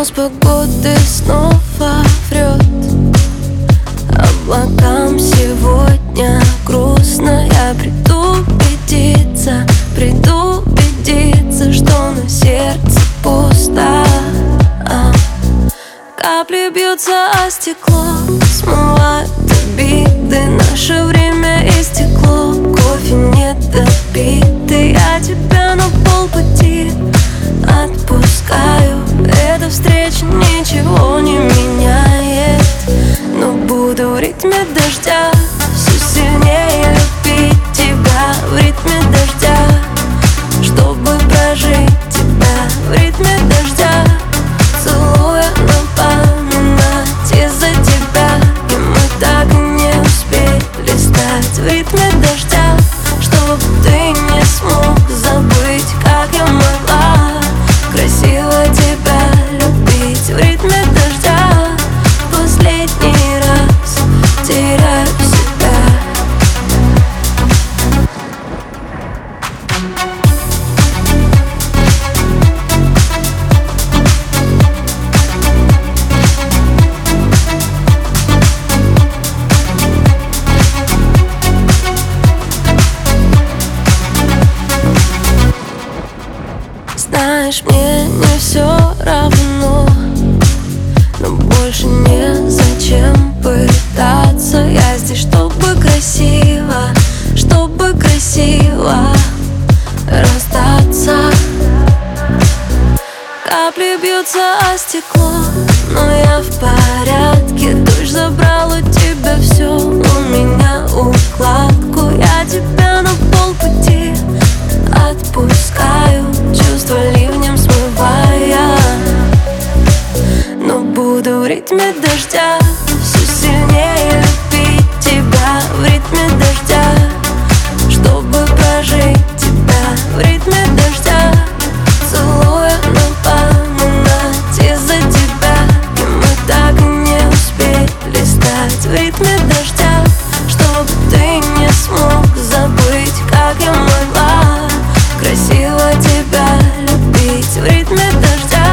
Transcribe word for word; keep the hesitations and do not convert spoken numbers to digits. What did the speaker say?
Прогноз погоды снова врет. Облакам сегодня грустно. Я приду убедиться, приду убедиться, что на сердце пусто. а. Капли бьются о стекло, смывают обиды. Наше время истекло, кофе не допитый. Я тебя на полпути отпускаю. Эта встреча ничего не меняет, но буду в ритме дождя все сильнее любить тебя. В ритме дождя, чтобы прожить тебя. В ритме дождя, целуя, напоминать из-за тебя. И мы так и не успели стать. В ритме дождя, чтобы ты не смог забыть, как я могла красиво тебя любить. В ритме дождя последний раз теряю себя. Знаешь, мне не все равно, но больше не зачем пытаться. Я здесь, чтобы красиво, чтобы красиво расстаться. Капли бьются о стекло, но я в порядке. Дождь забрал у тебя все, у меня укладку. Я тебя на полпути отпускаю, чувства ливнем смывая. Но буду в ритме дождя все сильнее любить тебя. В ритме дождя, чтобы прожить тебя. В ритме дождя, целуя, напоминать из-за тебя. И мы так и не успели стать. В ритме дождя, чтобы ты не смог забыть, как я могла красиво тебя любить. В ритме дождя,